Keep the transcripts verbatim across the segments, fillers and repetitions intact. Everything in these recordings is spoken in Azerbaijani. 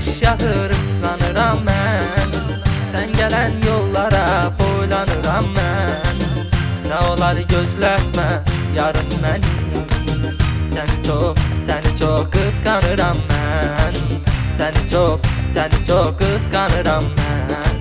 yağış yağır ıslanıram mən. Sən gələn yollara boylanıram mən. Nə olar gözləmə yarım məni. Səni çox, səni çox qısqanıram mən. Səni çox, səni çox qısqanıram mən.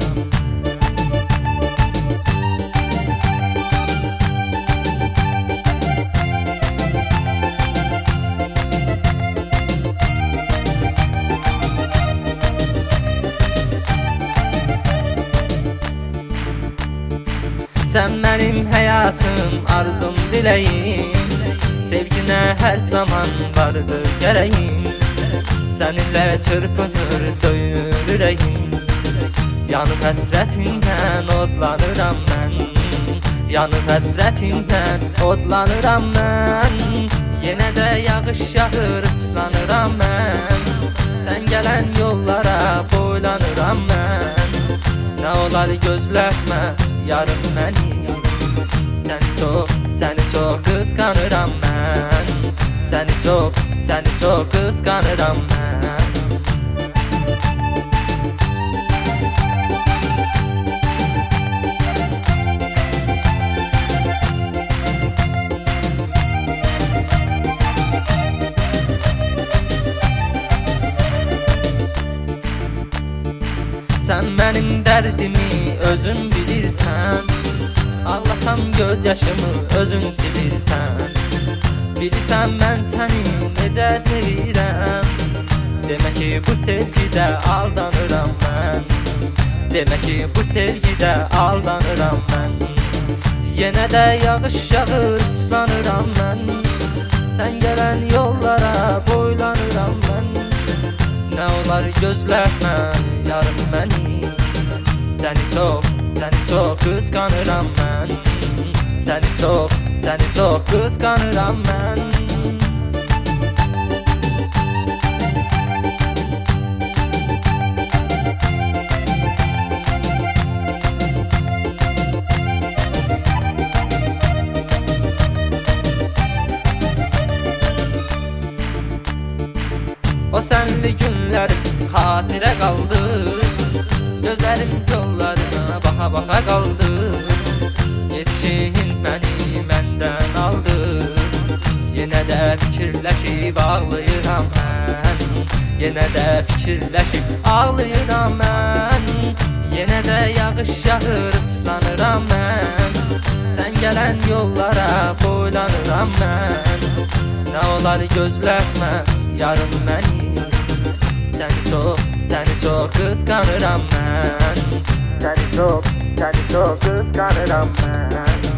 Sən mənim həyatım, arzum, diləyim. Sevginə hər zaman vardır gərəyim. Səninlə çırpınır, döyür ürəyim. Yanıb həsrətindən odlanıram mən. Yanıb həsrətindən odlanıram mən. Yenə də yağış yağır, ıslanıram mən. Sən gələn yollara boylanıram mən. Nə olar gözləmə yarım məni. Səni çox, səni çox qısqanıram mən. Səni çox, səni çox qısqanıram mən. Sən mənim dərdimi özün bilirsən. Ağlasam göz yaşımı özün silirsən. Bilirsən mən səni necə sevirəm. Demək ki bu sevgidə aldanıram mən. Demək ki bu sevgidə aldanıram mən. Yenə də yağış yağır, ıslanıram mən. Sən gələn yollara boylanıram mən. Nə olar gözləmə yarım məni. Səni çox, səni çox qısqanıram mən. Səni çox, səni çox qısqanıram mən. O sənli günlər xatirə qaldı. Gözlərim yollarına baxa-baxa qaldı. Gedişin məni məndən aldı. Yenə də fikirləşib ağlayıram mən. Yenə də fikirləşib ağlayıram mən. Yenə də yağış yağır, ıslanıram mən. Sən gələn yollara boylanıram mən. Nə olar gözləmə yarım məni. Səni çox, səni çox qısqanıram mən. Səni çox, səni çox qısqanıram mən.